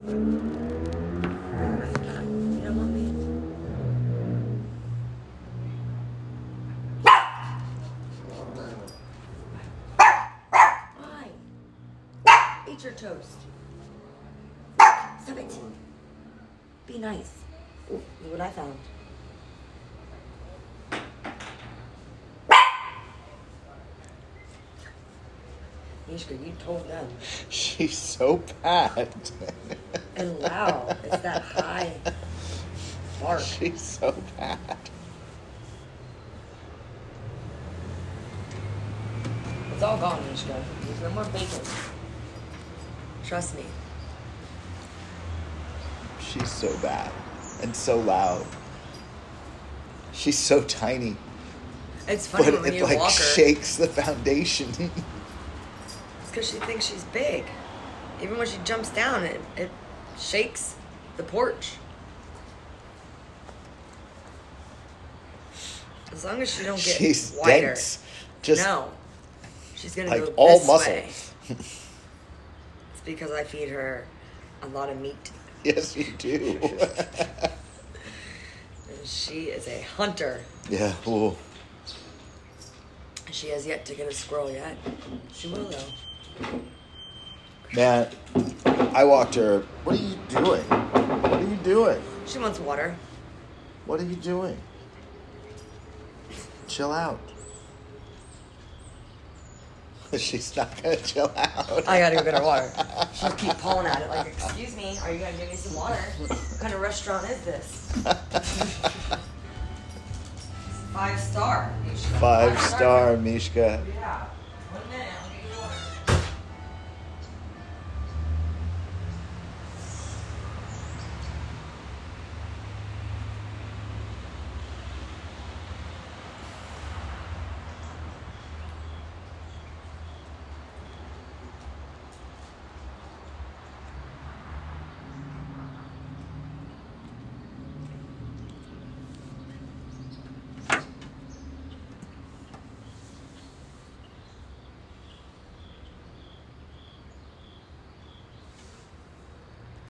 You don't want me? Why? Eat your toast. Stop it. Be nice. Ooh, look what I found. Mishka, you told them. She's so bad. And loud. It's that high bark. She's so bad. It's all gone, Mishka. There's no more bacon. Trust me. She's so bad and so loud. She's so tiny, It's funny but when it you like walk her. shakes the foundation. It's because she thinks she's big. Even when she jumps down, it shakes the porch. As long as she don't get She's wider. dense, just No. She's gonna like go all this muscle. way. It's because I feed her a lot of meat. Yes, you do. And she is a hunter. Yeah. Ooh. She has yet to get a squirrel yet. She will though. Man, I walked her. What are you doing? What are you doing? She wants water. What are you doing? Chill out. She's not gonna chill out. I gotta go get her water. She'll keep pulling at it like, excuse me, are you gonna give me some water? What kind of restaurant is this? 5-star. Mishka. 5-star, Mishka. Yeah.